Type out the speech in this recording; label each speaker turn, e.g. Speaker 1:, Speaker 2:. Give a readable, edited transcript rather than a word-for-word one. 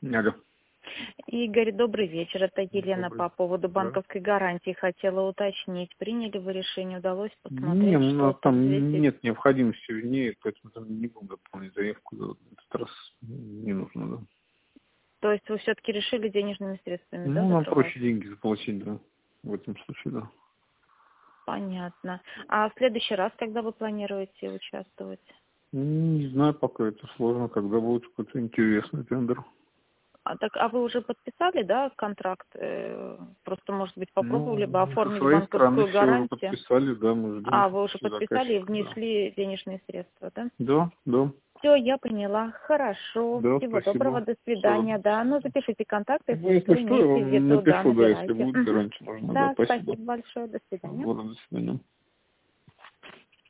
Speaker 1: Алло.
Speaker 2: Игорь, добрый вечер. Это Елена
Speaker 1: Добрый.
Speaker 2: по поводу
Speaker 1: Да.
Speaker 2: банковской гарантии. Хотела уточнить, приняли вы решение, удалось
Speaker 1: Не,
Speaker 2: посмотреть, что
Speaker 1: там
Speaker 2: взвесить?
Speaker 1: нет необходимости в ней, поэтому там не буду дополнять заявку. Да, этот раз не нужно, да.
Speaker 2: То есть вы все-таки решили денежными средствами, да,
Speaker 1: Нам
Speaker 2: закрывать?
Speaker 1: проще деньги заплатить, да. В этом случае, да.
Speaker 2: Понятно. А в следующий раз, когда вы планируете участвовать?
Speaker 1: Не знаю, пока это сложно, когда будет какой-то интересный тендер.
Speaker 2: А вы уже подписали, да, контракт? Просто, может быть, попробовали бы
Speaker 1: Со
Speaker 2: оформить
Speaker 1: своей стороны
Speaker 2: банковскую
Speaker 1: все уже
Speaker 2: гарантию?
Speaker 1: подписали, да, мы ждем
Speaker 2: А, вы уже
Speaker 1: подписи
Speaker 2: подписали и
Speaker 1: заказчика, да.
Speaker 2: внесли денежные средства, да?
Speaker 1: Да, да.
Speaker 2: Все, я поняла. Хорошо.
Speaker 1: Да,
Speaker 2: Всего доброго.
Speaker 1: спасибо.
Speaker 2: До
Speaker 1: Всё,
Speaker 2: свидания.
Speaker 1: до
Speaker 2: Да, ну
Speaker 1: свидания.
Speaker 2: запишите контакты,
Speaker 1: Ну,
Speaker 2: если
Speaker 1: если
Speaker 2: что,
Speaker 1: что, я
Speaker 2: имеете в
Speaker 1: вам
Speaker 2: виду, да,
Speaker 1: напишу, да, если
Speaker 2: набирайте.
Speaker 1: будет
Speaker 2: Мгм.
Speaker 1: гарантия нужна, да,
Speaker 2: Да,
Speaker 1: спасибо.
Speaker 2: спасибо большое. До свидания.
Speaker 1: Вот, до свидания.